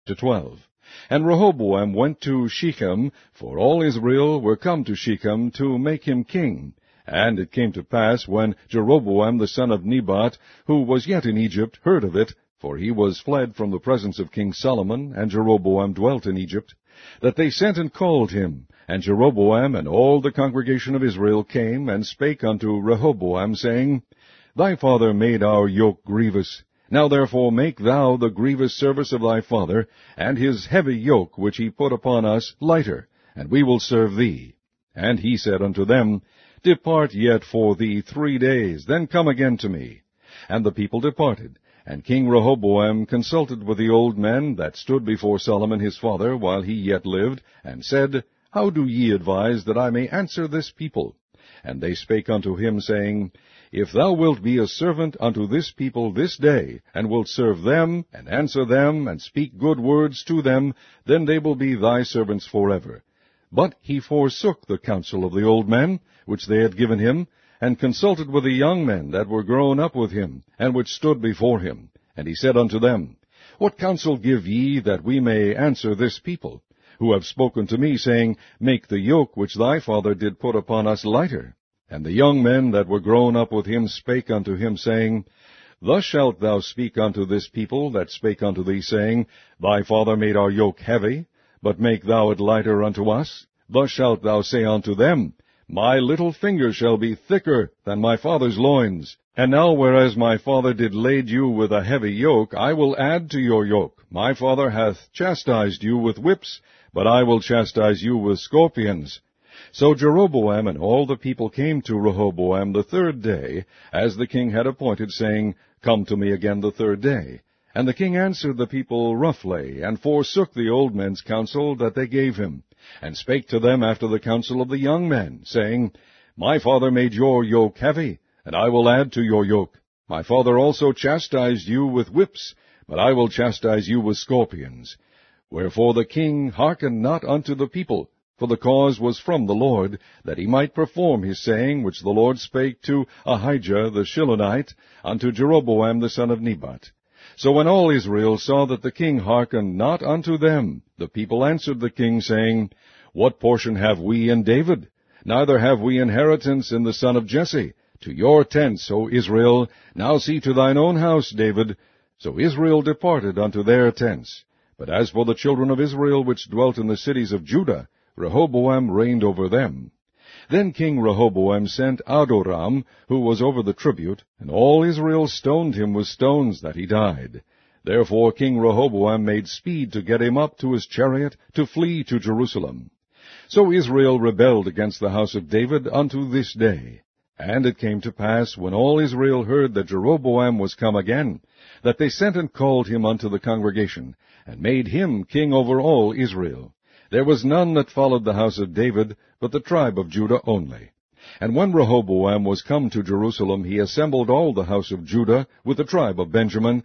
12. And Rehoboam went to Shechem, for all Israel were come to Shechem to make him king. And it came to pass, when Jeroboam the son of Nebat, who was yet in Egypt, heard of it, for he was fled from the presence of King Solomon, and Jeroboam dwelt in Egypt, that they sent and called him. And Jeroboam and all the congregation of Israel came and spake unto Rehoboam, saying, Thy father made our yoke grievous. Now therefore make thou the grievous service of thy father, and his heavy yoke which he put upon us lighter, and we will serve thee. And he said unto them, Depart yet for thee 3 days, then come again to me. And the people departed. And King Rehoboam consulted with the old men that stood before Solomon his father while he yet lived, and said, How do ye advise that I may answer this people? And they spake unto him, saying, If thou wilt be a servant unto this people this day, and wilt serve them, and answer them, and speak good words to them, then they will be thy servants forever. But he forsook the counsel of the old men, which they had given him, and consulted with the young men that were grown up with him, and which stood before him. And he said unto them, What counsel give ye, that we may answer this people, who have spoken to me, saying, Make the yoke which thy father did put upon us lighter? And the young men that were grown up with him spake unto him, saying, Thus shalt thou speak unto this people that spake unto thee, saying, Thy father made our yoke heavy, but make thou it lighter unto us. Thus shalt thou say unto them, My little finger shall be thicker than my father's loins. And now whereas my father did lade you with a heavy yoke, I will add to your yoke. My father hath chastised you with whips, but I will chastise you with scorpions. So Jeroboam and all the people came to Rehoboam the 3rd day, as the king had appointed, saying, Come to me again the 3rd day. And the king answered the people roughly, and forsook the old men's counsel that they gave him, and spake to them after the counsel of the young men, saying, My father made your yoke heavy, and I will add to your yoke. My father also chastised you with whips, but I will chastise you with scorpions. Wherefore the king hearkened not unto the people, for the cause was from the Lord, that he might perform his saying, which the Lord spake to Ahijah the Shilonite, unto Jeroboam the son of Nebat. So when all Israel saw that the king hearkened not unto them, the people answered the king, saying, What portion have we in David? Neither have we inheritance in the son of Jesse. To your tents, O Israel, now see to thine own house, David. So Israel departed unto their tents. But as for the children of Israel which dwelt in the cities of Judah, Rehoboam reigned over them. Then King Rehoboam sent Adoram, who was over the tribute, and all Israel stoned him with stones that he died. Therefore King Rehoboam made speed to get him up to his chariot, to flee to Jerusalem. So Israel rebelled against the house of David unto this day. And it came to pass, when all Israel heard that Jeroboam was come again, that they sent and called him unto the congregation, and made him king over all Israel. There was none that followed the house of David, but the tribe of Judah only. And when Rehoboam was come to Jerusalem, he assembled all the house of Judah with the tribe of Benjamin,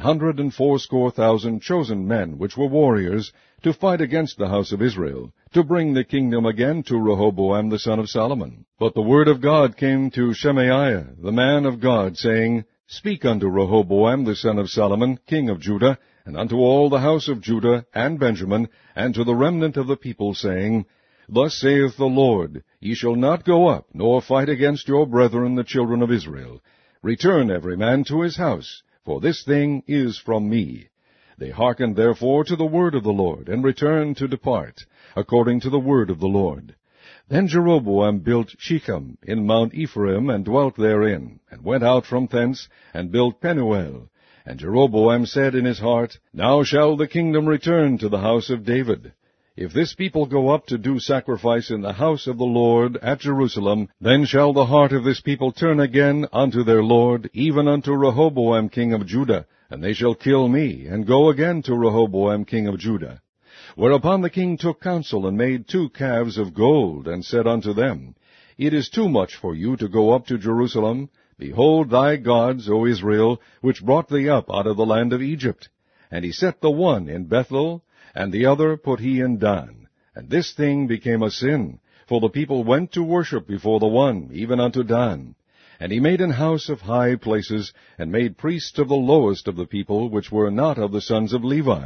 180,000 chosen men, which were warriors, to fight against the house of Israel, to bring the kingdom again to Rehoboam the son of Solomon. But the word of God came to Shemaiah, the man of God, saying, Speak unto Rehoboam the son of Solomon, king of Judah, and unto all the house of Judah and Benjamin, and to the remnant of the people, saying, Thus saith the Lord, Ye shall not go up, nor fight against your brethren the children of Israel. Return every man to his house, for this thing is from me. They hearkened therefore to the word of the Lord, and returned to depart, according to the word of the Lord. Then Jeroboam built Shechem in Mount Ephraim, and dwelt therein, and went out from thence, and built Penuel. And Jeroboam said in his heart, Now shall the kingdom return to the house of David. If this people go up to do sacrifice in the house of the Lord at Jerusalem, then shall the heart of this people turn again unto their Lord, even unto Rehoboam king of Judah, and they shall kill me, and go again to Rehoboam king of Judah. Whereupon the king took counsel, and made 2 calves of gold, and said unto them, It is too much for you to go up to Jerusalem. Behold thy gods, O Israel, which brought thee up out of the land of Egypt. And he set the one in Bethel, and the other put he in Dan. And this thing became a sin, for the people went to worship before the one, even unto Dan. And he made an house of high places, and made priests of the lowest of the people, which were not of the sons of Levi.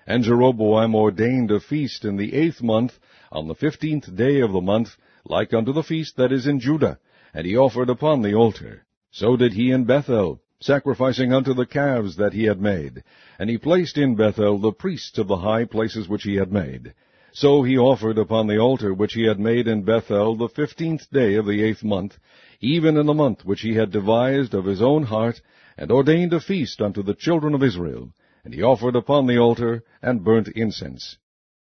And Jeroboam ordained a feast in the 8th month, on the 15th day of the month, like unto the feast that is in Judah, and he offered upon the altar. So did he in Bethel, sacrificing unto the calves that he had made. And he placed in Bethel the priests of the high places which he had made. So he offered upon the altar which he had made in Bethel the 15th day of the 8th month, even in the month which he had devised of his own heart, and ordained a feast unto the children of Israel. And he offered upon the altar, and burnt incense.